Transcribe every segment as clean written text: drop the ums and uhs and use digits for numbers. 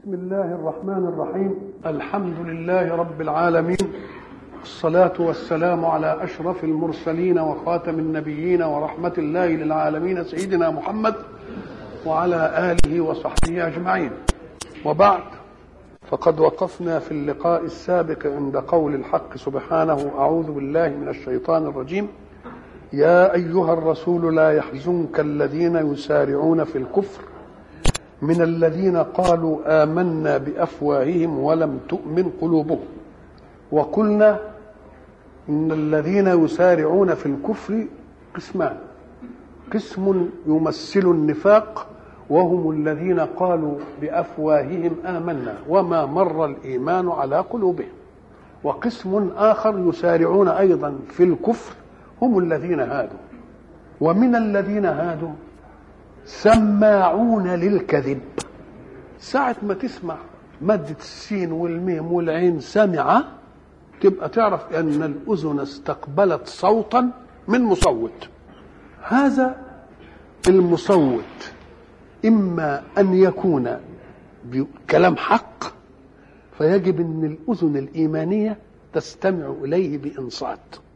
بسم الله الرحمن الرحيم. الحمد لله رب العالمين، الصلاة والسلام على أشرف المرسلين وخاتم النبيين ورحمة الله للعالمين سيدنا محمد وعلى آله وصحبه أجمعين. وبعد، فقد وقفنا في اللقاء السابق عند قول الحق سبحانه: أعوذ بالله من الشيطان الرجيم. يا أيها الرسول لا يحزنك الذين يسارعون في الكفر من الذين قالوا آمنا بأفواههم ولم تؤمن قلوبهم. وقلنا إن الذين يسارعون في الكفر قسمان: قسم يمثل النفاق وهم الذين قالوا بأفواههم آمنا وما مر الإيمان على قلوبهم، وقسم آخر يسارعون أيضا في الكفر هم الذين هادوا. ومن الذين هادوا سماعون للكذب. ساعة ما تسمع مادة السين والميم والعين سمع، تبقى تعرف أن الأذن استقبلت صوتا من مصوت. هذا المصوت إما أن يكون بكلام حق، فيجب أن الأذن الإيمانية تستمع إليه بإنصات،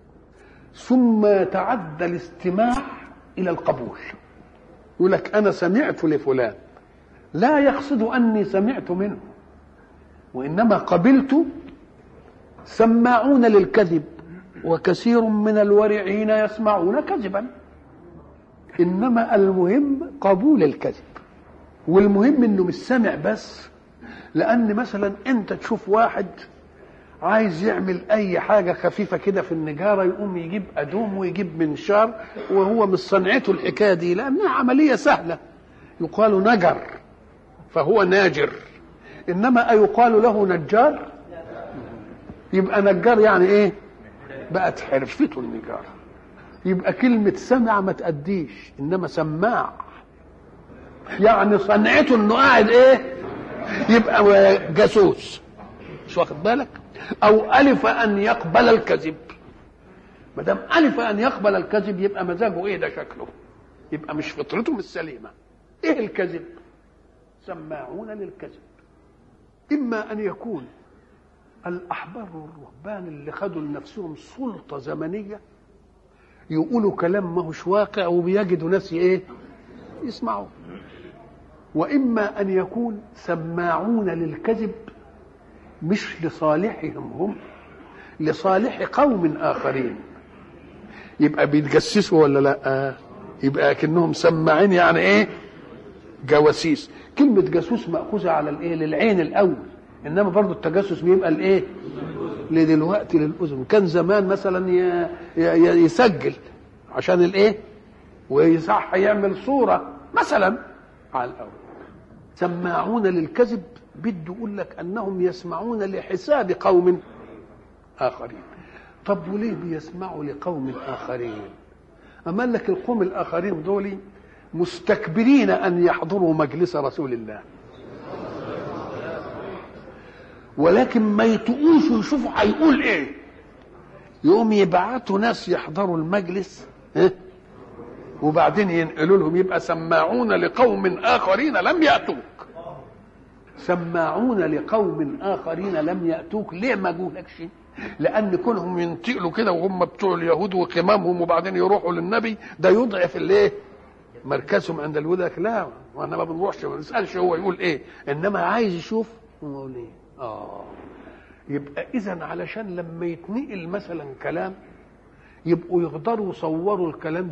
ثم يتعدى الاستماع إلى القبول. يقول لك أنا سمعت لفلان، لا يقصد أني سمعت منه، وإنما قبلت. سماعون للكذب، وكثير من الورعين يسمعون كذبا، إنما المهم قبول الكذب. والمهم إنه مش سمع بس، لأن مثلا أنت تشوف واحد عايز يعمل أي حاجة خفيفة كده في النجارة، يقوم يجيب أدوم ويجيب منشار، وهو مش صنعته الحكاية دي، لأنها عملية سهلة. يقال نجر فهو ناجر، إنما أيقال له نجار؟ يبقى نجار يعني إيه؟ بقت حرفته النجارة. يبقى كلمة سمع ما تأديش، إنما سماع يعني صنعته إنه قاعد إيه؟ يبقى جاسوس، مش واخد بالك؟ أو ألف أن يقبل الكذب. ما دام ألف أن يقبل الكذب يبقى مزاجه إيه؟ ده شكله، يبقى مش فطرته مش سليمة. إيه الكذب؟ سماعون للكذب. إما أن يكون الأحبار والرهبان اللي خدوا لنفسهم سلطة زمنية، يقولوا كلام ما هوش واقع وبيجدوا ناس إيه؟ يسمعوا. وإما أن يكون سماعون للكذب مش لصالحهم هم، لصالح قوم آخرين. يبقى بيتجسسوا ولا لا؟ يبقى كأنهم سماعين، يعني ايه؟ جواسيس. كلمة جاسوس مأخوذة على الايه؟ للعين الأول، إنما برضو التجسس بيبقى الايه؟ لدلوقتي للأذن. كان زمان مثلا يسجل عشان الايه؟ ويصح يعمل صورة مثلا على الأول. سماعون للكذب بده يقول لك أنهم يسمعون لحساب قوم آخرين. طب وليه بيسمعوا لقوم آخرين؟ أما لك القوم الآخرين دول مستكبرين أن يحضروا مجلس رسول الله، ولكن ما يتقوش ويشوفوا هيقول إيه، يقوم يبعتوا ناس يحضروا المجلس وبعدين ينقلوا لهم. يبقى سماعون لقوم آخرين لم يأتوك. سماعون لقوم آخرين لم يأتوك. ليه ما جولكش؟ لأن كونهم ينتقلوا كده وهم بتوع اليهود وقمامهم وبعدين يروحوا للنبي، ده يضعف الايه؟ مركزهم عند اليهود. لا، وانا ما بنروحش ما نسألش هو يقول ايه، انما عايز يشوف يقول ايه. يبقى اذا علشان لما يتنقل مثلا كلام يبقوا يقدروا يصوروا الكلام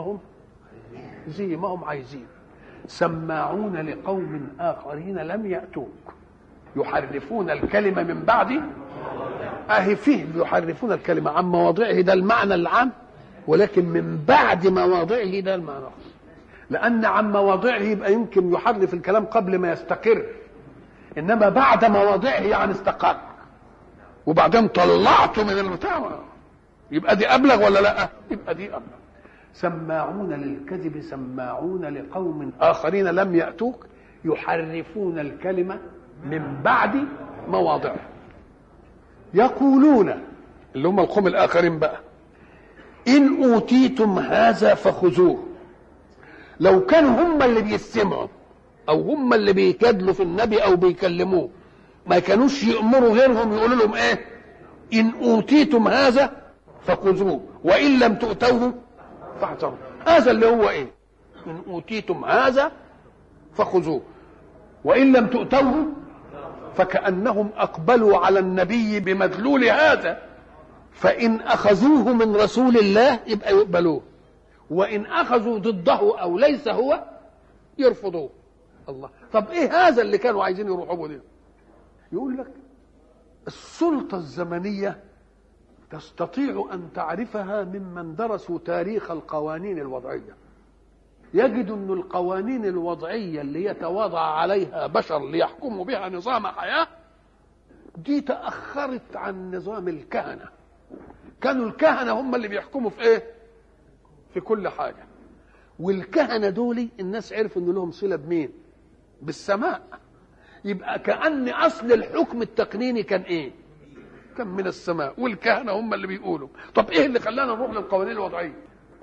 زي ما هم عايزين. سماعون لقوم آخرين لم يأتوك يحرفون الكلمة من بعد فيه يحرفون الكلمة عن مواضعه، ده المعنى العام، ولكن من بعد مواضعه ده المعنى، لأن عن مواضعه يبقى يمكن يحرف الكلام قبل ما يستقر، إنما بعد مواضعه يعني استقر وبعدين طلعته من البتاع، يبقى دي أبلغ ولا لا؟ يبقى دي أبلغ. سماعون للكذب سماعون لقوم آخرين لم يأتوك يحرفون الكلمة من بعد مواضعه. يقولون، اللي هم القوم الآخرين بقى: إن أوتيتم هذا فخذوه. لو كانوا هم اللي بيستمعوا او هم اللي بيجادلوا في النبي او بيكلموه، ما كانوش يأمروا غيرهم يقولوا لهم ايه؟ ان اوتيتم هذا فخذوه وان لم تؤتوه فاحذروا. هذا اللي هو ايه؟ ان اوتيتم هذا فخذوه وان لم تؤتوه. فكأنهم اقبلوا على النبي بمدلول هذا، فان اخذوه من رسول الله يبقى يقبلوه، وان اخذوا ضده او ليس هو يرفضوه. الله، طب ايه هذا اللي كانوا عايزين يروحوا له؟ يقول لك السلطة الزمنية تستطيع أن تعرفها ممن درسوا تاريخ القوانين الوضعية. يجد أن القوانين الوضعية اللي يتواضع عليها بشر ليحكموا بها نظام حياة دي تأخرت عن نظام الكهنة. كانوا الكهنة هم اللي بيحكموا في إيه؟ في كل حاجة. والكهنة دولي الناس عرفوا أن لهم صلة بمين؟ بالسماء. يبقى كأن أصل الحكم التقنيني كان إيه؟ كان من السماء، والكهنة هم اللي بيقولوا. طب إيه اللي خلانا نروح للقوانين الوضعية؟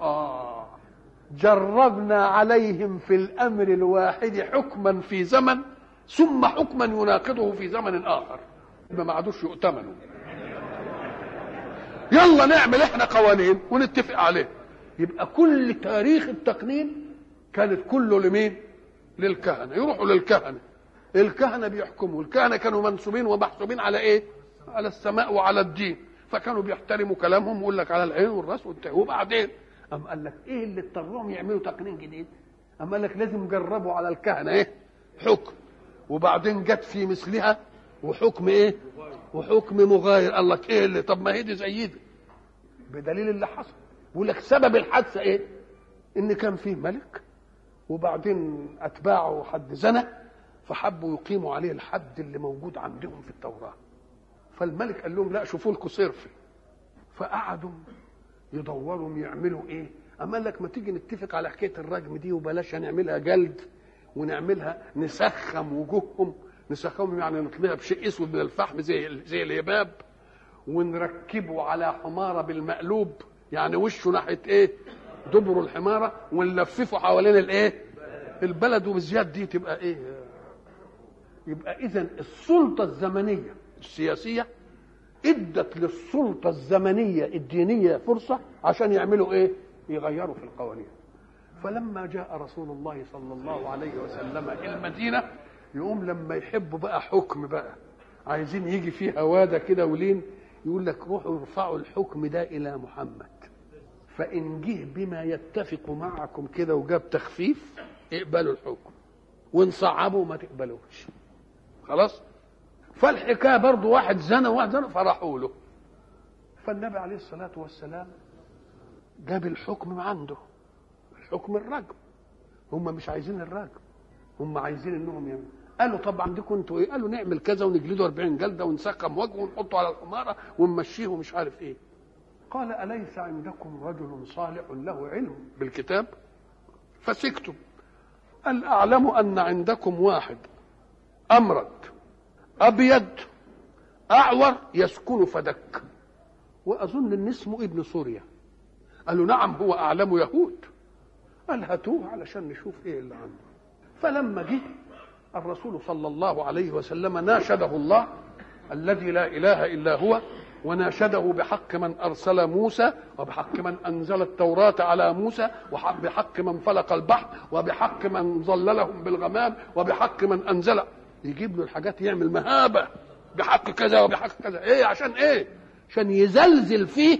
جربنا عليهم في الأمر الواحد حكما في زمن ثم حكما يناقضه في زمن آخر، ما عادوش يؤتمنوا. يلا نعمل إحنا قوانين ونتفق عليه. يبقى كل تاريخ التقنين كانت كله لمين؟ للكهنة. يروحوا للكهنة، الكهنة بيحكموا. الكهنة كانوا منسوبين ومحسوبين على ايه؟ على السماء وعلى الدين، فكانوا بيحترموا كلامهم ويقول لك على العين والراس والتاء. وبعدين قام قال لك ايه اللي اضطرهم يعملوا تقنين جديد؟ قام قال لك لازم جربوا على الكهنة ايه؟ حكم، وبعدين جت في مثلها وحكم ايه؟ وحكم مغاير. قال لك ايه اللي؟ طب ما هي دي زي دي، بدليل اللي حصل. بيقول لك سبب الحادثة ايه؟ ان كان فيه ملك وبعدين اتباعه حد زنى فحبوا يقيموا عليه الحد اللي موجود عندهم في التوراة. فالملك قال لهم لا، شوفوا لكم صرف. فقعدوا يدوروا يعملوا ايه. اما قال لك ما تيجي نتفق على حكايه الرجم دي وبلاش هنعملها جلد، ونعملها نسخم وجوههم. نسخمهم يعني نطلعها بشيء اسود من الفحم زي الهباب، ونركبه على حماره بالمقلوب، يعني وشه ناحيه ايه؟ دبر الحماره، ونلففه حوالين الايه؟ البلد. وبالزياد دي تبقى ايه؟ يبقى اذا السلطه الزمنيه السياسيه ادت للسلطه الزمنيه الدينيه فرصه عشان يعملوا ايه؟ يغيروا في القوانين. فلما جاء رسول الله صلى الله عليه وسلم المدينه، يقوم لما يحبوا بقى حكم بقى عايزين يجي فيه هواده كده ولين، يقول لك روحوا ارفعوا الحكم ده الى محمد، فان جه بما يتفق معكم كده وجاب تخفيف اقبلوا الحكم، وان صعبوا ما تقبلوش. خلاص. فالحكايه برضه واحد زنى فرحوا له. فالنبي عليه الصلاه والسلام جاب الحكم من عنده، الحكم الرجم. هم مش عايزين الرجم، هم عايزين انهم يعملوا. قالوا طب عندكم انتوا ايه؟ قالوا نعمل كذا ونجلده 40 جلده ونسقم وجهه ونحطه على الحماره ونمشيه ومش عارف ايه. قال أليس عندكم رجل صالح له علم بالكتاب؟ فسكتوا. قال أعلم أن عندكم واحد أمرد أبيض أعور يسكن فدك، وأظن أن اسمه ابن سوريا. قالوا نعم هو أعلم يهود. قال هاتوه علشان نشوف إيه اللي عنده. فلما جه الرسول صلى الله عليه وسلم ناشده الله الذي لا إله إلا هو، وناشده بحق من أرسل موسى، وبحق من أنزل التوراة على موسى، وبحق من فلق البحر، وبحق من ظللهم بالغمام، وبحق من أنزل. يجيب له الحاجات يعمل مهابة بحق كذا وبحق كذا. إيه عشان إيه؟ عشان يزلزل فيه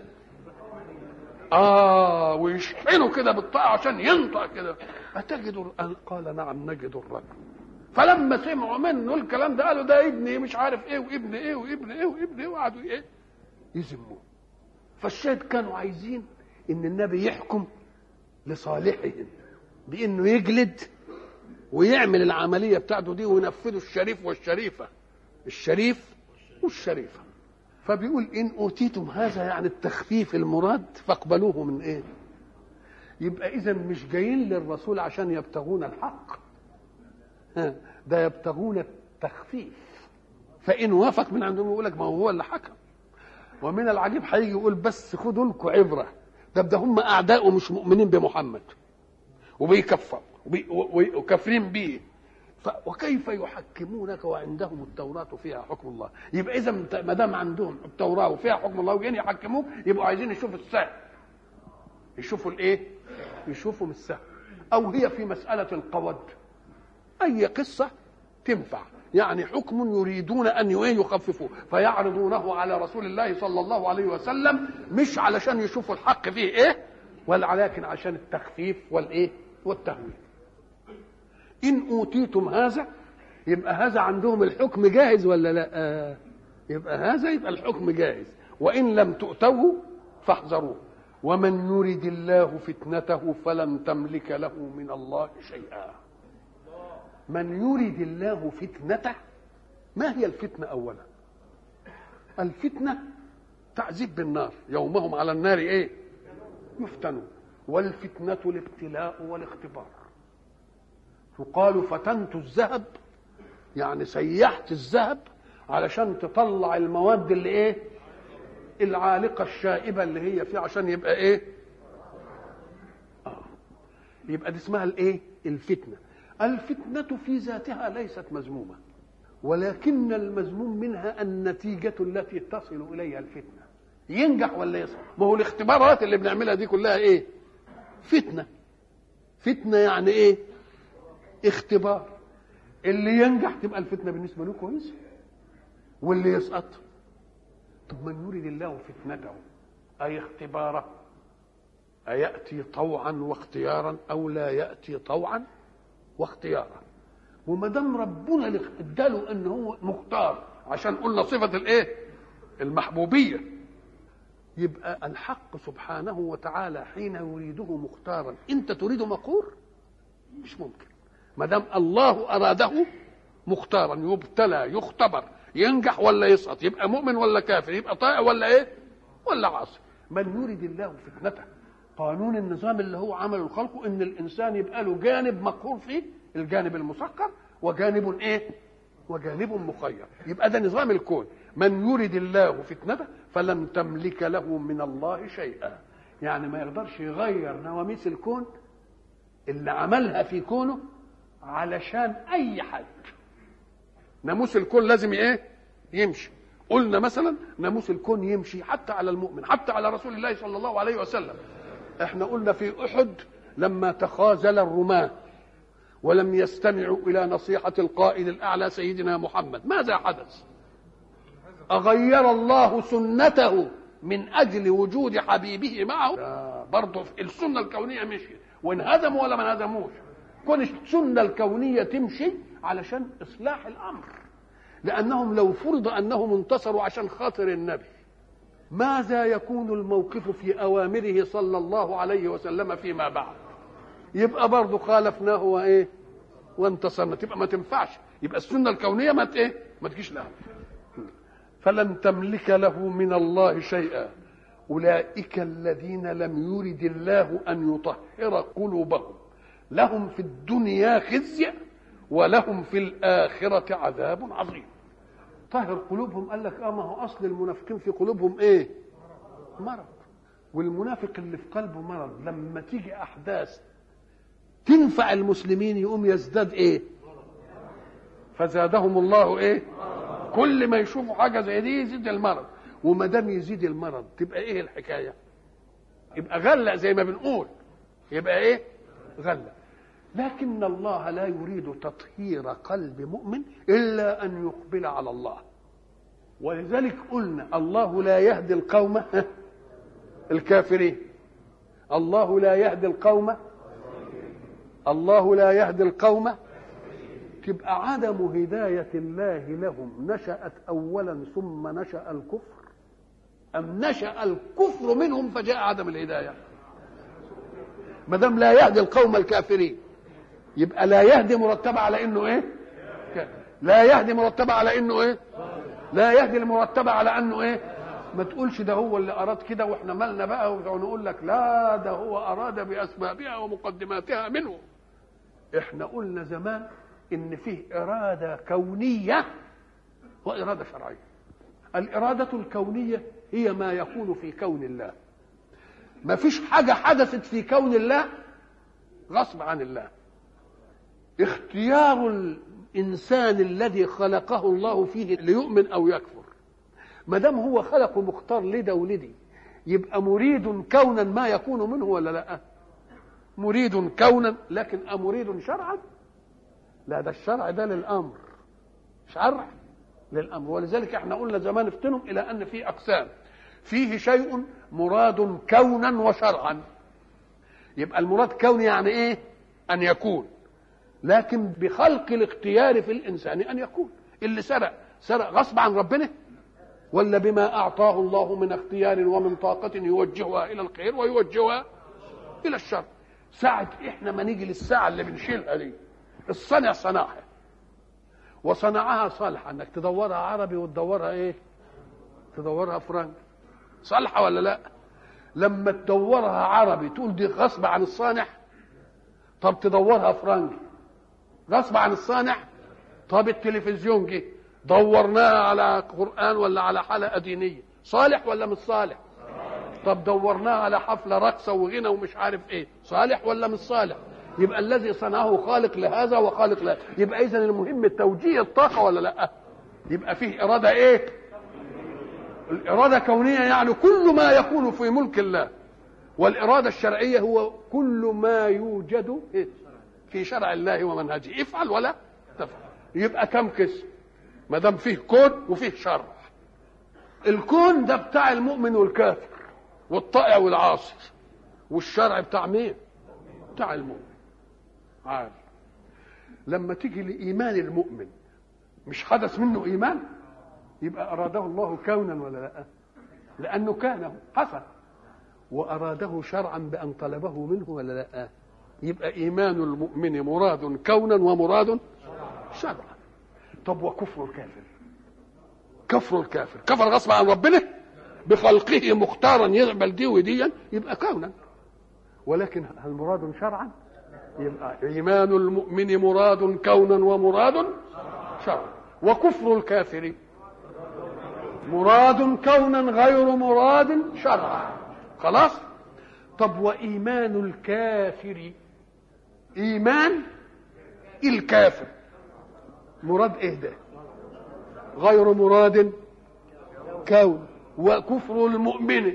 ويشحنه كده بالطاعة عشان ينطق كده. أتجد قال نعم نجد الرجل. فلما سمعوا منه الكلام ده قالوا ده ابني مش عارف ايه وابن ايه وابن ايه وابن ايه، وقعدوا ايه؟ يذموه. فالشاهد كانوا عايزين ان النبي يحكم لصالحهم بانه يجلد ويعمل العمليه بتاعته دي وينفذوا الشريف والشريفه، الشريف والشريفه. فبيقول ان اوتيتم هذا يعني التخفيف المراد فاقبلوه من ايه؟ يبقى اذا مش جايين للرسول عشان يبتغون الحق، ده يبتغون التخفيف. فإن وافق من عندهم يقول لك ما هو اللي حكم. ومن العجيب هيجي يقول بس خدوا لكم عبرة، ده هم أعداء ومش مؤمنين بمحمد وبيكفر وكافرين بيه وكيف يحكمونك وعندهم التوراة فيها حكم الله؟ يبقى إذا ما دام عندهم التوراة وفيها حكم الله وجايين يحكموك، يبقوا عايزين يشوفوا السهل، يشوفوا الإيه؟ يشوفوا من السهل. أو هي في مسألة القود، أي قصة تنفع، يعني حكم يريدون أن يخففوه فيعرضونه على رسول الله صلى الله عليه وسلم، مش علشان يشوفوا الحق فيه إيه، ولكن عشان التخفيف والإيه والتهويل. إن أوتيتم هذا، يبقى هذا عندهم الحكم جاهز ولا لا؟ يبقى هذا يبقى الحكم جاهز. وإن لم تؤتوه فاحذروه، ومن يرد الله فتنته فلن تملك له من الله شيئا. من يرد الله فتنته، ما هي الفتنة أولا؟ الفتنة تعذيب بالنار، يومهم على النار إيه؟ يفتنون. والفتنة الابتلاء والاختبار. يقال فتنت الذهب، يعني سيحت الذهب علشان تطلع المواد اللي ايه؟ العالقة الشائبة اللي هي فيه، عشان يبقى ايه؟ يبقى دي اسمها الايه؟ الفتنة. الفتنة في ذاتها ليست مذمومة، ولكن المذموم منها النتيجة التي تصل إليها الفتنة. ينجح ولا يصل؟ ما هو الاختبارات اللي بنعملها دي كلها ايه؟ فتنة. فتنة يعني ايه؟ اختبار. اللي ينجح تبقى الفتنة بالنسبة له كويس، واللي يسقط. طب من يريد الله فتنته أي اختباره، أيأتي طوعا واختيارا أو لا يأتي طوعا واختيارا. وما دام ربنا اداله ان هو مختار، عشان قلنا صفة الايه؟ المحبوبية، يبقى الحق سبحانه وتعالى حين يريده مختارا انت تريده مقهور؟ مش ممكن. ما دام الله اراده مختارا، يبتلى يختبر، ينجح ولا يسقط، يبقى مؤمن ولا كافر، يبقى طائع ولا ايه ولا عاصي. من يريد الله فتنته، قانون النظام اللي هو عمله الخلق ان الانسان يبقى له جانب مقهور فيه، الجانب المسخر، وجانب ايه؟ وجانب مخير. يبقى ده نظام الكون. من يريد الله فتنته فلن تملك له من الله شيئا، يعني ما يقدرش يغير نواميس الكون اللي عملها في كونه علشان اي حد. ناموس الكون لازم ايه؟ يمشي. قلنا مثلا ناموس الكون يمشي حتى على المؤمن، حتى على رسول الله صلى الله عليه وسلم. احنا قلنا في احد لما تخاذل الرماة ولم يستمعوا الى نصيحة القائد الاعلى سيدنا محمد، ماذا حدث؟ اغير الله سنته من اجل وجود حبيبه معه. برضه السنة الكونية مشيت، وانهزموا ولا ما انهزموش. كون السنة الكونية تمشي علشان إصلاح الأمر، لأنهم لو فرض أنهم انتصروا عشان خاطر النبي، ماذا يكون الموقف في أوامره صلى الله عليه وسلم فيما بعد؟ يبقى برضه خالفناه وإيه؟ وانتصرنا، تبقى ما تنفعش. يبقى السنة الكونية ما إيه؟ ما تجيش لها. فلن تملك له من الله شيئا أولئك الذين لم يرد الله أن يطهر قلوبهم لهم في الدنيا خزي ولهم في الآخرة عذاب عظيم. طهر قلوبهم، قال لك ما هو أصل المنافقين في قلوبهم إيه؟ مرض. والمنافق اللي في قلبه مرض لما تيجي أحداث تنفع المسلمين يقوم يزداد إيه؟ فزادهم الله إيه؟ كل ما يشوفوا حاجة زي دي يزيد المرض. وما دام يزيد المرض تبقى إيه الحكاية؟ يبقى غلة زي ما بنقول، يبقى إيه؟ غلة. لكن الله لا يريد تطهير قلب مؤمن إلا أن يقبل على الله. ولذلك قلنا الله لا يهدي القوم الكافرين، الله لا يهدي القوم، الله لا يهدي القوم. تبقى عدم هداية الله لهم نشأت أولا ثم نشأ الكفر، أم نشأ الكفر منهم فجاء عدم الهداية؟ ما دام لا يهدي القوم الكافرين يبقى لا يهدي مرتبة على انه ايه؟ لا يهدي مرتبة على انه ايه؟ لا يهدي المرتبة على انه ايه؟ ما تقولش ده هو اللي اراد كده واحنا مالنا بقى، ونقول لك لا ده هو اراد باسبابها ومقدماتها منه. احنا قلنا زمان ان فيه اراده كونيه واراده شرعيه. الاراده الكونيه هي ما يكون في كون الله. ما فيش حاجه حدثت في كون الله غصب عن الله. اختيار الإنسان الذي خلقه الله فيه ليؤمن أو يكفر. ما دام هو خلقه مختار لده ولدي، يبقى مريد كونا ما يكون منه ولا لا؟ مريد كونا، لكن أمريد شرعا؟ لا، ده الشرع ده للأمر، شرع للأمر. ولذلك احنا قلنا زمان افتنهم إلى أن في أقسام، فيه شيء مراد كونا وشرعا. يبقى المراد كوني يعني ايه؟ أن يكون، لكن بخلق الاختيار في الإنسان أن يكون. اللي سرق غصب عن ربنا، ولا بما أعطاه الله من اختيار ومن طاقة يوجهها إلى الخير ويوجهها إلى الشر. ساعة إحنا ما نيجي للساعة اللي بنشيلها دي، الصنع صنعها وصنعها صالحة، انك تدورها عربي وتدورها ايه؟ تدورها فرنك، صالحة ولا لا؟ لما تدورها عربي تقول دي غصب عن الصانع. طب تدورها فرنك غصب عن الصانع. طب التلفزيون جه دورناها على قرآن ولا على حلقة دينية، صالح ولا مش صالح؟ طب دورناها على حفلة رقصة وغنى ومش عارف ايه، صالح ولا مش صالح؟ يبقى الذي صنعه خالق لهذا وخالق لهذا. يبقى اذا المهم توجيه الطاقة ولا لا؟ يبقى فيه إرادة ايه؟ الإرادة كونية، يعني كل ما يكون في ملك الله. والإرادة الشرعية هو كل ما يوجد في شرع الله ومنهجه، افعل ولا تفعل. يبقى كم قسم؟ ما دام فيه كون وفيه شرع. الكون ده بتاع المؤمن والكافر والطائع والعاصي، والشرع بتاع مين؟ بتاع المؤمن. عارف لما تيجي لإيمان المؤمن، مش حدث منه إيمان؟ يبقى أراده الله كونا ولا لا؟ لأنه كان حصل. وأراده شرعا بأن طلبه منه ولا لا؟ يبقى إيمان المؤمن مراد كونا ومراد شرعا. طب وكفر الكافر؟ كفر الكافر كفر غصب عن ربنا بخلقه مختارا يقبل دي وديا، يبقى كونا. ولكن هل مراد شرعا؟ يبقى إيمان المؤمن مراد كونا ومراد شرعا. وكفر الكافر مراد كونا غير مراد شرعا. خلاص. طب وإيمان الكافر، إيمان الكافر مراد إيه ده؟ غير مراد كون. وكفر المؤمن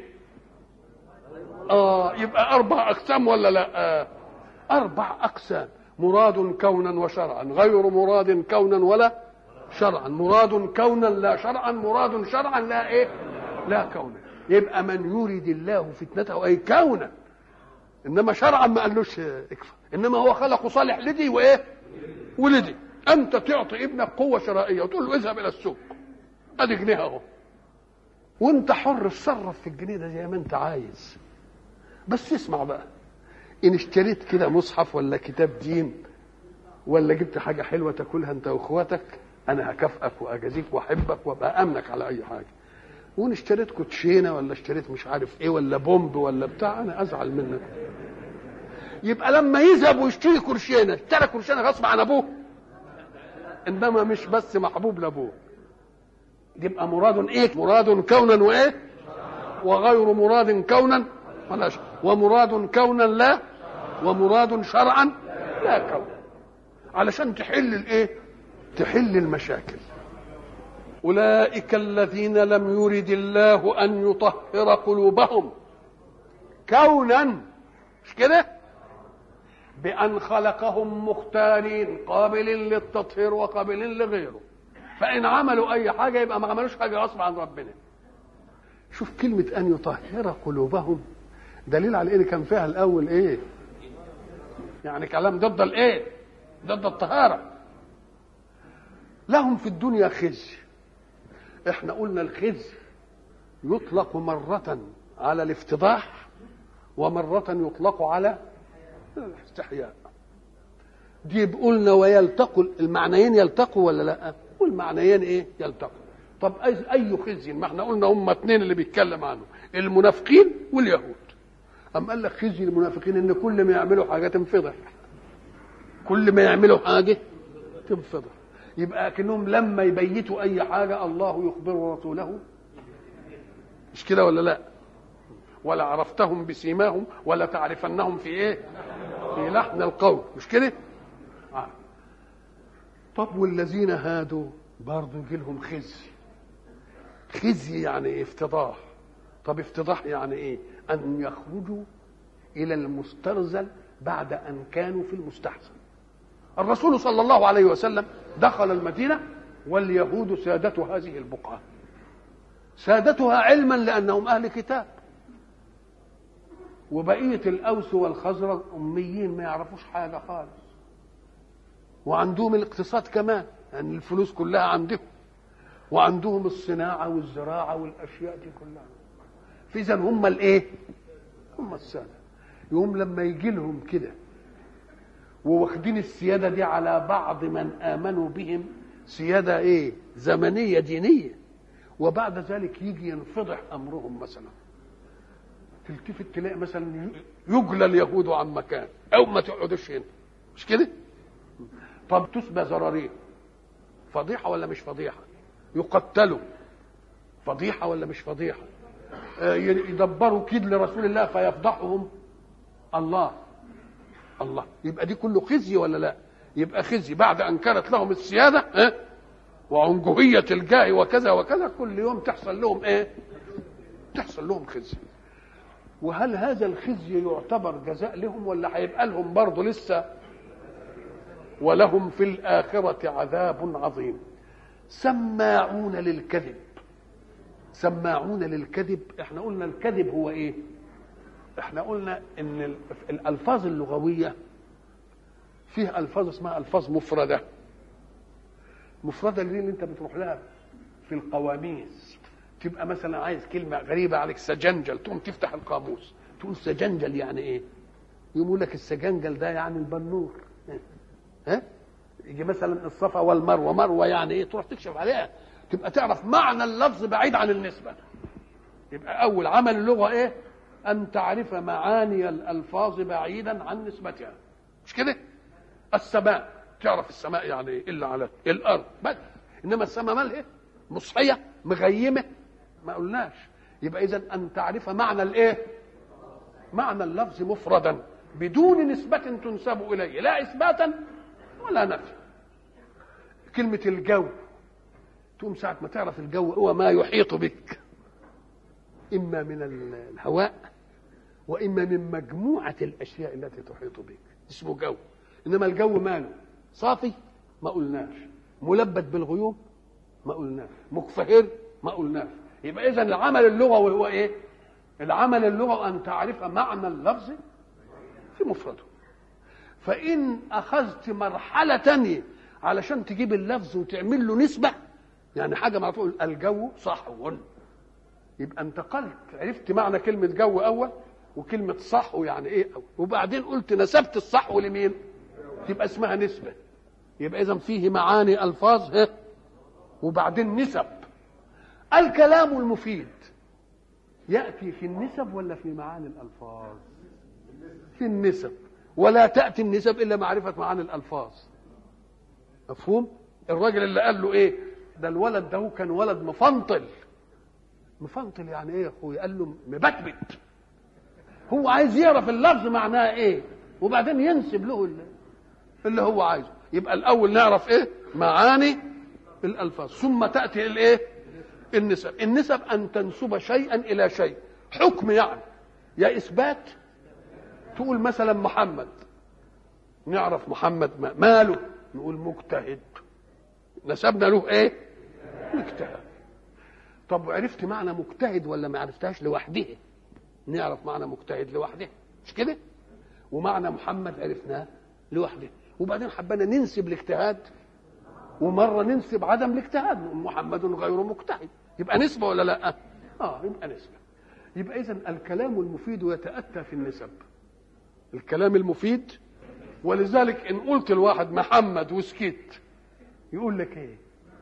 يبقى 4 أقسام ولا لا؟ 4 أقسام، مراد كونا وشرعا، غير مراد كونا ولا شرعا، مراد كونا لا شرعا، مراد شرعا لا ايه؟ لا كونا. يبقى من يريد الله فتنته اي كونا، انما شرعا ما قالوش اكفر. انما هو خلقه صالح لدي وايه؟ ولدي. انت تعطي ابنك قوه شرائيه وتقول له اذهب الى السوق، ادي جنيه اهو، وانت حر تصرف في الجنيه ده زي ما انت عايز. بس اسمع بقى، ان اشتريت كده مصحف ولا كتاب دين ولا جبت حاجه حلوه تاكلها انت واخواتك، انا هكافئك واجازيك واحبك وابقى امنك على اي حاجه. وان اشتريت كوتشينه ولا اشتريت مش عارف ايه ولا بومب ولا بتاع، انا ازعل منك. يبقى لما يذهب ويشتري كوتشينه، اشترى كوتشينه غصب عن ابوه، انما مش بس محبوب لابوه. يبقى مراد ايه؟ مراد كونا وايه؟ وغير مراد كونا ولا شرعا، ومراد كونا لا، ومراد شرعا لا كون. علشان تحل الايه؟ تحل المشاكل. أولئك الذين لم يرد الله أن يطهر قلوبهم كونا، مش كده؟ بأن خلقهم مختارين قابلين للتطهير وقابلين لغيره. فإن عملوا أي حاجة يبقى ما عملوش حاجة غصب عن ربنا. شوف كلمة أن يطهر قلوبهم، دليل على إيه كان فيها الأول إيه؟ يعني كلام ضد الإيه؟ ضد الطهارة. لهم في الدنيا خزي. احنا قلنا الخزي يطلق مرة على الافتضاح ومرة يطلق على الاستحياء. دي قلنا ويلتقوا المعنيين، يلتقوا ولا لا؟ والمعنيين ايه؟ يلتقوا. طب اي خزي؟ ما احنا قلنا هم 2 اللي بيتكلم عنه، المنافقين واليهود. أم قال لك خزي المنافقين ان كل ما يعملوا حاجة تنفضح، كل ما يعملوا حاجة تنفضح. يبقى كأنهم لما يبيتوا اي حاجه الله يخبر رسوله، مش كده ولا لا؟ ولا عرفتهم بسيماهم ولا تعرفنهم في ايه؟ في لحن القول، مش كده؟ طب والذين هادوا برضه يجي لهم خزي. خزي يعني افتضاح. طب افتضاح يعني ايه؟ ان يخرجوا الى المسترذل بعد ان كانوا في المستحسن. الرسول صلى الله عليه وسلم دخل المدينة واليهود سادة هذه البقعة، سادتها علما لأنهم أهل كتاب، وبقية الأوس والخزرج أميين ما يعرفوش حاجة خالص، وعندهم الاقتصاد كمان يعني الفلوس كلها عندهم، وعندهم الصناعة والزراعة والأشياء دي كلها. فإذا هم الإيه؟ هم السادة. يوم لما يجي لهم كده وواخدين السيادة دي على بعض من آمنوا بهم سيادة ايه؟ زمنية دينية، وبعد ذلك يجي ينفضح أمرهم مثلا، تلتفت تلاقي مثلا يجلى اليهود عن مكان أو ما تقعدوش هنا، مش كده؟ طب تسبى زراريهم، فضيحة ولا مش فضيحة؟ يقتلوا، فضيحة ولا مش فضيحة؟ يدبروا كيد لرسول الله فيفضحهم الله. يبقى دي كله خزي ولا لا؟ يبقى خزي بعد ان كانت لهم السياده وعنجهيه الجاه وكذا وكذا، كل يوم تحصل لهم ايه؟ تحصل لهم خزي. وهل هذا الخزي يعتبر جزاء لهم ولا هيبقى لهم برضه لسه؟ ولهم في الاخره عذاب عظيم. سماعون للكذب. سماعون للكذب، احنا قلنا الكذب هو ايه؟ احنا قلنا ان الالفاظ اللغويه فيه الفاظ اسمها الفاظ مفرده. مفرده دي اللي انت بتروح لها في القواميس، تبقى مثلا عايز كلمه غريبه عليك سجنجل، تقوم تفتح القاموس تقول سجنجل يعني ايه؟ يقول لك السجنجل ده يعني البنور. يجي مثلا الصفا والمروه، مروه يعني ايه؟ تروح تكشف عليها تبقى تعرف معنى اللفظ بعيد عن النسبه. يبقى اول عمل اللغه ايه؟ أن تعرف معاني الألفاظ بعيدا عن نسبتها، مش كده؟ السماء تعرف السماء يعني إيه؟ إلا على الأرض بس، إنما السماء مالها مصحية مغيمة ما قلناش. يبقى إذن أن تعرف معنى الإيه؟ معنى اللفظ مفردا بدون نسبة تنسب إليه، لا إثباتا ولا نفي. كلمة الجو، تقوم ساعة ما تعرف الجو هو ما يحيط بك، إما من الهواء وإما من مجموعة الأشياء التي تحيط بك، اسمه جو. إنما الجو ماله؟ صافي ما قلناش، ملبد بالغيوم ما قلناش، مكفهر ما قلناش. يبقى إذن العمل اللغوي هو إيه؟ العمل اللغوي أن تعرف معنى اللفظ في مفرده. فإن أخذت مرحلة تانية علشان تجيب اللفظ وتعمل له نسبة، يعني حاجة ما تقول الجو صحو، يبقى انتقلت عرفت معنى كلمة جو أول وكلمة صحو يعني إيه أول، وبعدين قلت نسبت الصحو لمين؟ تبقى اسمها نسبة. يبقى إذن فيه معاني ألفاظ وبعدين نسب. الكلام المفيد يأتي في النسب ولا في معاني الألفاظ؟ في النسب، ولا تأتي النسب إلا معرفة معاني الألفاظ. مفهوم؟ الراجل اللي قال له إيه؟ ده الولد ده كان ولد مفنطل. مفنطل يعني إيه يا أخوي؟ قال له مبتبت. هو عايز يعرف اللفظ معناه إيه وبعدين ينسب له اللي هو عايزه. يبقى الأول نعرف إيه؟ معاني الألفاظ، ثم تأتي الإيه؟ النسب. النسب أن تنسب شيئا إلى شيء، حكم يعني، يا إثبات. تقول مثلا محمد، نعرف محمد ماله؟ نقول مجتهد، نسبنا له ايه؟ مجتهد. طب عرفت معنى مجتهد ولا ما عرفتهاش لوحده؟ نعرف معنى مجتهد لوحده، مش كده؟ ومعنى محمد عرفناه لوحده، وبعدين حبنا ننسب الاجتهاد، ومره ننسب عدم الاجتهاد، محمد غير مجتهد، يبقى نسبه ولا لا؟ يبقى نسبه. يبقى اذا الكلام المفيد يتأتى في النسب، الكلام المفيد. ولذلك ان قلت الواحد محمد وسكت يقول لك ايه؟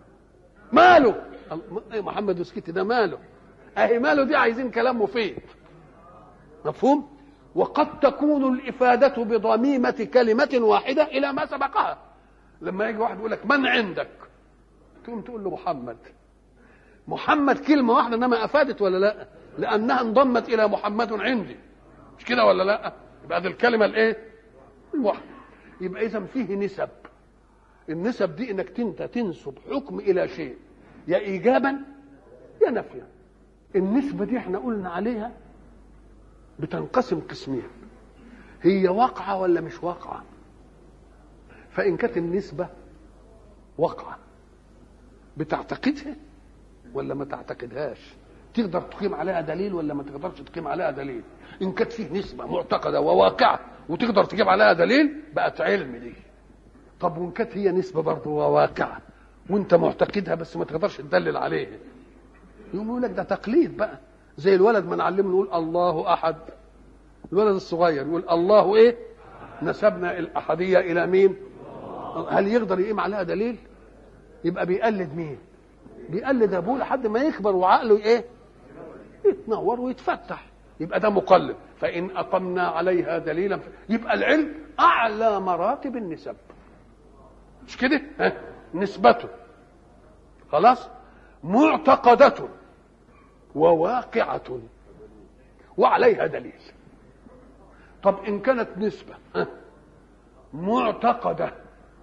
ماله؟ محمد وسكت ده ماله؟ اهي ماله دي عايزين كلام مفيد. مفهوم؟ وقد تكون الافاده بضميمه كلمه واحده الى ما سبقها. لما يجي واحد يقول لك من عندك، تقوم تقول له محمد. محمد كلمه واحده انما افادت ولا لا؟ لانها انضمت الى محمد عندي، مش كده ولا لا؟ يبقى دي الكلمه الايه؟ الواحده. يبقى اذا فيه نسب. النسب دي انك انت تنسب حكم الى شيء يا ايجابا يا نفيا. النسبه دي احنا قلنا عليها بتنقسم قسمين، هي واقعه ولا مش واقعه. فان كانت النسبه واقعه بتعتقدها ولا ما تعتقدهاش، تقدر تقيم عليها دليل ولا ما تقدرش تقيم عليها دليل. ان كانت فيه نسبه معتقده وواقعه وتقدر تجيب عليها دليل بقت علم دي. طب وان كانت هي نسبه برضه وواقعه وانت معتقدها بس ما تقدرش تدلل عليها، يقول لك ده تقليد بقى. زي الولد ما نعلمه نقول الله احد، الولد الصغير يقول الله ايه، نسبنا الاحديه الى مين؟ هل يقدر يقيم عليها دليل؟ يبقى بيقلد مين؟ بيقلد ابوه لحد ما يكبر وعقله ايه؟ يتنور ويتفتح، يبقى ده مقلد. فان اقمنا عليها دليلا يبقى العلم اعلى مراتب النسب، مش كده؟ نسبته خلاص معتقدة وواقعة وعليها دليل. طب ان كانت نسبة معتقدة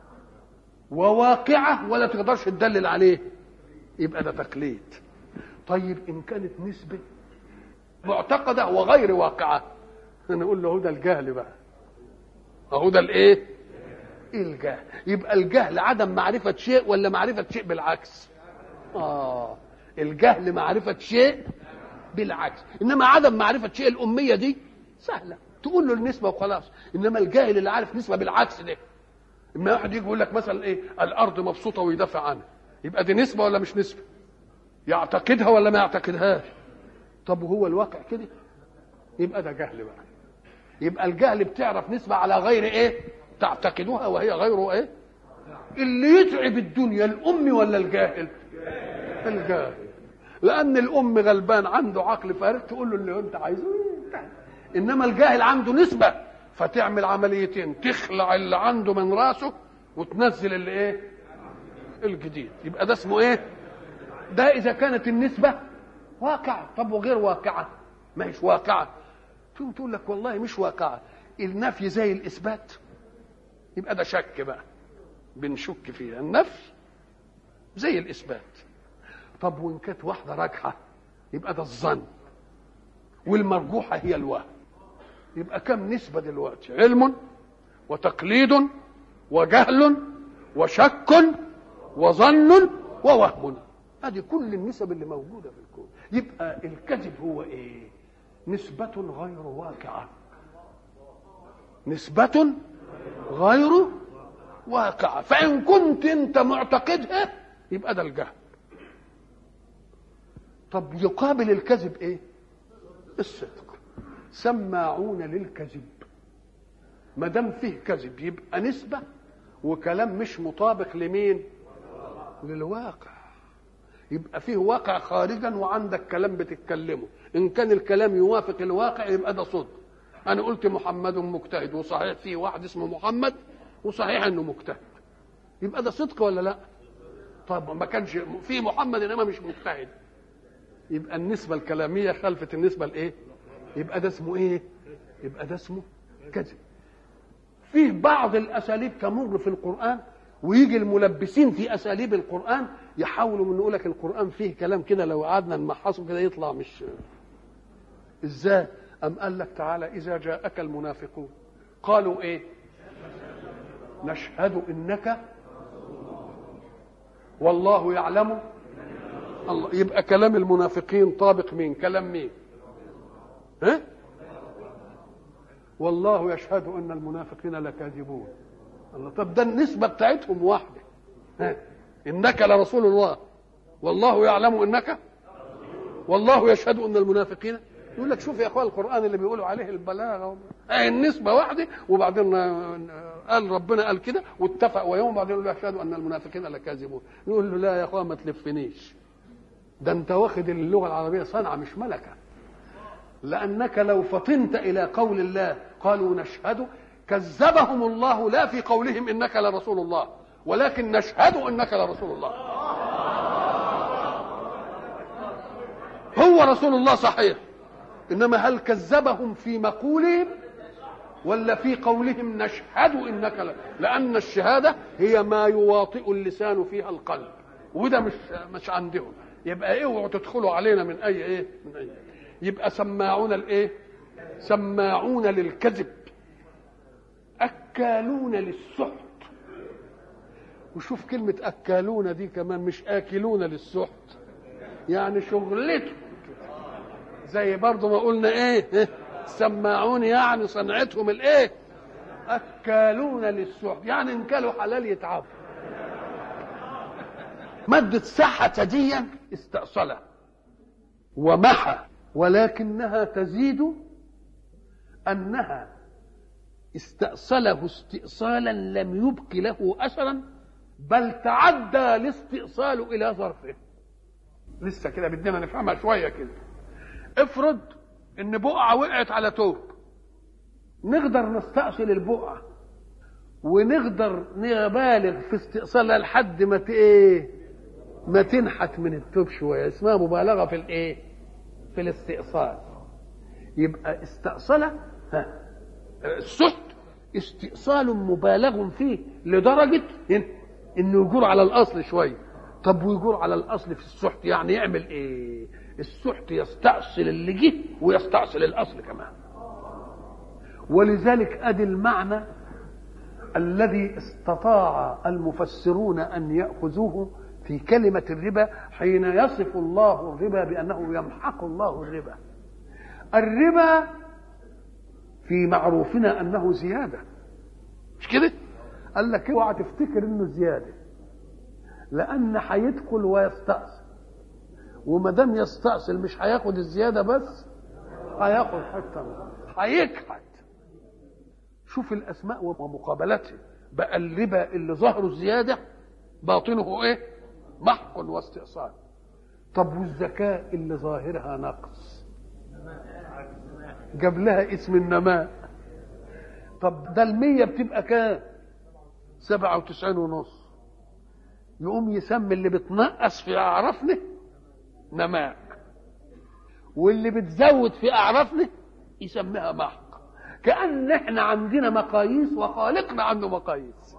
وواقعة ولا تقدرش تدلل عليه يبقى ده تقليد. طيب ان كانت نسبة معتقدة وغير واقعة نقول له ده الجهل بقى، اهو ده الايه؟ الجهل. يبقى الجهل عدم معرفة شيء ولا معرفة شيء بالعكس؟ الجهل معرفة شيء بالعكس، انما عدم معرفة شيء الأمية دي سهلة تقول له النسبة وخلاص. انما الجاهل اللي عارف نسبة بالعكس ده، اما واحد يجي يقول لك مثلا ايه الارض مبسوطة ويدافع عنها، يبقى دي نسبة ولا مش نسبة؟ يعتقدها ولا ما يعتقدهاش؟ طب وهو الواقع كده؟ يبقى ده جهل بقى. يبقى الجهل بتعرف نسبة على غير ايه تعتقدها وهي غير ايه. اللي يتعب الدنيا الأم ولا الجاهل؟ الجاهل. لأن الأم غلبان عنده عقل فارغ تقول له اللي أنت عايزه، إنما الجاهل عنده نسبة فتعمل عمليتين، تخلع اللي عنده من راسه وتنزل اللي إيه الجديد. يبقى ده اسمه إيه؟ ده إذا كانت النسبة واقعة. طب وغير واقعة؟ ما هيش واقعة. تقول لك والله مش واقعة، النفي زي الإثبات، يبقى ده شك بقى، بنشك فيها. النفي زي الإثبات. طب وإن كانت واحدة راجحة يبقى ده الظن، والمرجوحة هي الوهم. يبقى كم نسبة دلوقتي؟ علم وتقليد وجهل وشك وظن ووهم. هذه كل النسب اللي موجودة في الكون. يبقى الكذب هو ايه؟ نسبة غير واقعة، نسبة غير واقعة. فإن كنت أنت معتقدها يبقى ده الجهل. طب يقابل الكذب ايه؟ الصدق. سماعون للكذب. ما دام فيه كذب يبقى نسبة وكلام مش مطابق لمين؟ للواقع. يبقى فيه واقع خارجا وعندك كلام بتتكلمه، ان كان الكلام يوافق الواقع يبقى ده صدق. انا قلت محمد مجتهد، وصحيح فيه واحد اسمه محمد وصحيح انه مجتهد، يبقى ده صدق ولا لا؟ طب ما كانش فيه محمد انما مش مجتهد، يبقى النسبة الكلامية خلفت النسبة الايه؟ يبقى ده اسمه ايه؟ يبقى ده اسمه كذب. فيه بعض الاساليب تمر في القرآن ويجي الملبسين في اساليب القرآن يحاولوا من نقول لك القرآن فيه كلام كده لو قعدنا نمحصه كده يطلع مش ازاي. ام قال لك تعالى اذا جاءك المنافقون قالوا ايه؟ نشهد انك والله يعلم الله. يبقى كلام المنافقين طابق مين؟ كلام مين؟ ها؟ والله يشهد ان المنافقين لكاذبون. الله. طب ده النسبة بتاعتهم واحدة. ها؟ انك لرسول الله والله يعلم انك والله يشهد ان المنافقين. يقول لك شوف يا اخوان القرآن اللي بيقولوا عليه البلاغة، النسبة واحدة وبعدين قال ربنا قال كده واتفق ويوم بعدين يقول يشهد ان المنافقين لكاذبون. يقول له لا يا اخوان ما تلفنيش، ده انت واخد اللغة العربية صنعة مش ملكة. لأنك لو فطنت إلى قول الله قالوا نشهد كذبهم الله لا في قولهم إنك لرسول الله، ولكن نشهد إنك لرسول الله. هو رسول الله صحيح، إنما هل كذبهم في مقولهم؟ ولا في قولهم نشهد انك لان الشهاده هي ما يواطئ اللسان فيها القلب، وده مش عندهم. يبقى اوعوا تدخلوا علينا من اي من اي. يبقى سماعون الايه؟ سماعون للكذب، اكالون للسحت. وشوف كلمه اكالون دي كمان، مش اكلون للسحت، يعني شغلته زي برضه ما قلنا سماعون يعني صنعتهم اكالون للسحت، يعني ان كانوا حلال يتعبوا. مادة سحة دي استأصلة ومحى، ولكنها تزيد أنها استأصله استئصالا لم يبق له أثرا، بل تعدى الاستئصال إلى ظرفه. لسه كده بدنا نفهمها شوية كده. افرض إن بقعة وقعت على توب، نقدر نستأصل البقعة ونقدر نبالغ في استئصالها لحد ما ما تنحت من التوب شويه، اسمها مبالغه في في الاستئصال. يبقى استأصل السحت استئصال مبالغ فيه لدرجه انه يجور على الاصل شويه. طب ويجور على الاصل في السحت يعني يعمل السحت يستأصل اللي جه ويستأصل الاصل كمان. ولذلك ادي المعنى الذي استطاع المفسرون ان ياخذوه في كلمة الربا حين يصف الله الربا بأنه يمحق الله الربا. الربا في معروفنا أنه زيادة، مش كده؟ قال لك اوعى تفتكر انه زيادة، لأن هيدخل ويستأصل، وما دام يستأصل مش هياخد الزيادة بس، هياخد حتى هيكحت. شوف الأسماء ومقابلتها. بقى الربا اللي ظهره الزيادة باطنه محق واستئصال. طب والزكاة اللي ظاهرها نقص جاب لها اسم النماء. طب ده 100 بتبقى كام؟ 97.5. يقوم يسمي اللي بتنقص في أعرافنا نماء، واللي بتزود في أعرافنا يسميها محق. كأن احنا عندنا مقاييس وخالقنا عنده مقاييس.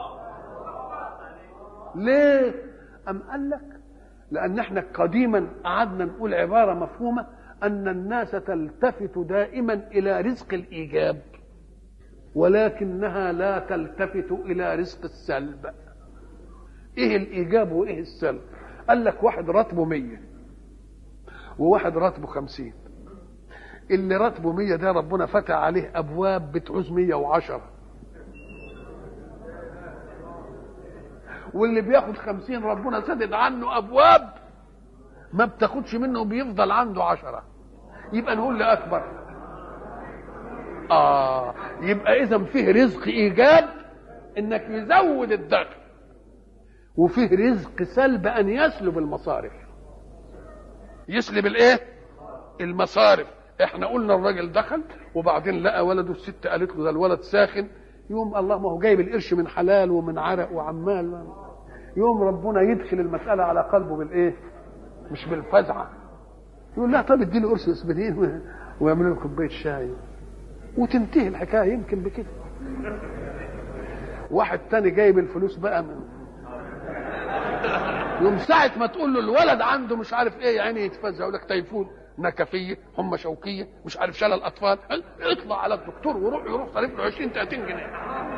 ليه؟ أم قال لك لأن احنا قديما قعدنا نقول عبارة مفهومة أن الناس تلتفت دائما إلى رزق الإيجاب، ولكنها لا تلتفت إلى رزق السلب. إيه الإيجاب وإيه السلب؟ قال لك واحد راتبه 100 وواحد راتبه 50. اللي راتبه 100 ده ربنا فتح عليه أبواب بتعوز 110، واللي بياخد 50 ربنا سدد عنه ابواب ما بتاخدش منه وبيفضل عنده 10. يبقى نقول لاكبر يبقى اذا فيه رزق ايجاب انك يزود الدخل، وفيه رزق سلب ان يسلب المصارف. يسلب المصارف. احنا قلنا الراجل دخل وبعدين لقى ولده، الست قالت له ده الولد ساخن، يوم الله ما هو جايب القرش من حلال ومن عرق وعمال، يوم ربنا يدخل المسألة على قلبه مش بالفزعة. يقول لا طب اديله قرص اسبرين ويعملوا له كوباية شاي وتنتهي الحكاية يمكن بكده. واحد تاني جايب الفلوس بقى يوم ساعة ما تقول له الولد عنده مش عارف يعني يتفزع، يقول لك تيفون، نكفية، حمى شوكية، مش عارف شلل الأطفال، اطلع على الدكتور يروح صرف له 20-30 جنيه.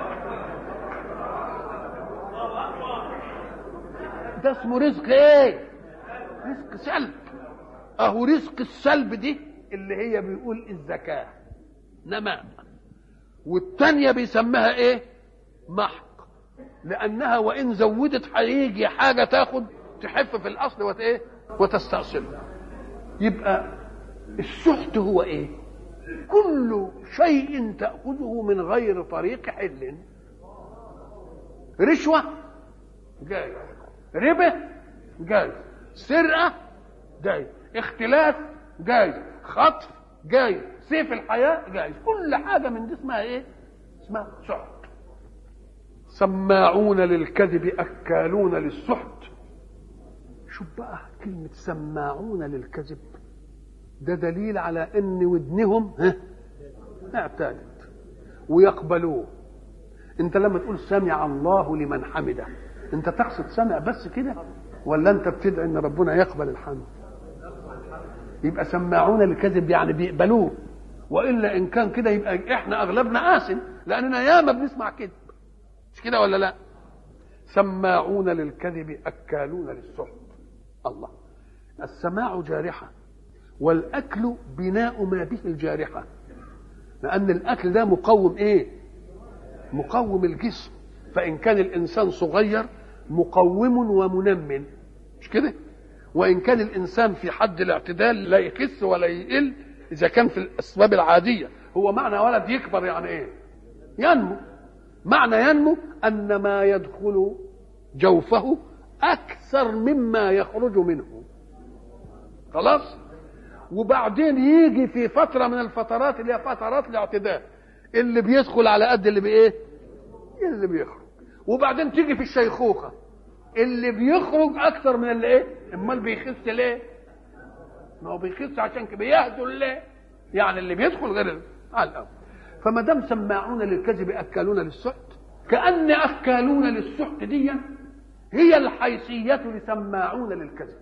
ده اسمه رزق رزق سلب. اهو رزق السلب دي اللي هي بيقول الزكاة نماء، والتانية بيسمها محق، لأنها وإن زودت هيجي حاجة تاخد تحف في الأصل وتستأصله. يبقى السحت هو كل شيء تأخذه من غير طريق حل. رشوة جاي، ربا جاي، سرقة جاي، اختلاف جاي، خطف جاي، سيف الحياة جاي. كل حاجة من دي اسمها اسمها سحت. سماعون للكذب أكالون للسحت. شوف بقى كلمة سماعون للكذب، ده دليل على ان ودنهم اعتادت، ويقبلوه. انت لما تقول سمع الله لمن حمده، انت تقصد سمع بس كده ولا انت بتدعي ان ربنا يقبل الحمد؟ يبقى سماعون للكذب يعني بيقبلوه، والا ان كان كده يبقى احنا اغلبنا آسن، لاننا ياما بنسمع كذب، مش كده ولا لا؟ سماعون للكذب اكالون للسحت. الله، السماع جارحه، والاكل بناء ما به الجارحه، لان الاكل ده مقوم ايه؟ مقوم الجسم. فان كان الانسان صغير مقوم ومنمن، مش كده؟ وان كان الانسان في حد الاعتدال لا يخس ولا يقل، اذا كان في الاسباب العاديه. هو معنى ولد يكبر يعني ايه؟ ينمو. معنى ينمو ان ما يدخل جوفه اكثر مما يخرج منه، خلاص. وبعدين يجي في فتره من الفترات اللي هي فترات الاعتدال، اللي بيدخل على قد اللي بايه؟ اللي بيخرج. وبعدين تيجي في الشيخوخه اللي بيخرج اكثر من اللي ايه؟ امال بيخس ليه؟ ما هو بيخس عشان كده بيهدل ليه؟ يعني اللي بيدخل غير على الاول. فما دام سماعون للكذب اكالون للسحت، كأن اكالون للسحت دي هي الحيثيه لسماعون للكذب،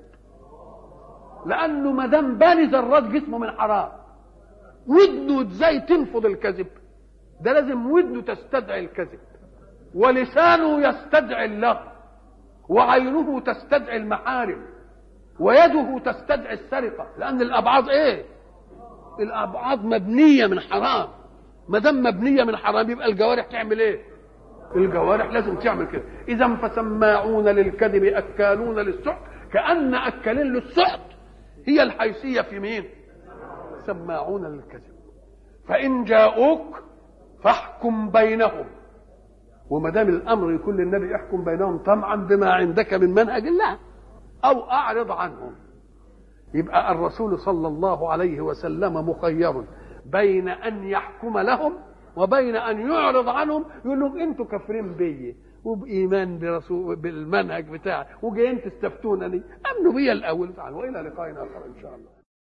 لانه ما دام باني ذرات جسمه من حرام، ودنه ازاي تنفض الكذب؟ ده لازم ودنه تستدعي الكذب، ولسانه يستدعي اللغو، وعينه تستدعي المحارم، ويده تستدعي السرقه، لان الابعاد ايه؟ الابعاد مبنيه من حرام. ما دام مبنيه من حرام يبقى الجوارح تعمل ايه؟ الجوارح لازم تعمل كده. اذا فسماعون للكذب اكالون للسحت، كأن اكلين للسحت هي الحيثيه في مين؟ سماعون للكذب. فان جاءوك فاحكم بينهم، وما دام الامر يكون للنبي احكم بينهم طمعا بما عندك من منهج الله او اعرض عنهم. يبقى الرسول صلى الله عليه وسلم مخير بين ان يحكم لهم وبين ان يعرض عنهم. يقول لهم انتوا كافرين بي وبايمان برسول بالمنهج بتاعي وجايين تستفتونني، امنوا بي الاول. تعالوا والى لقائنا اخر ان شاء الله.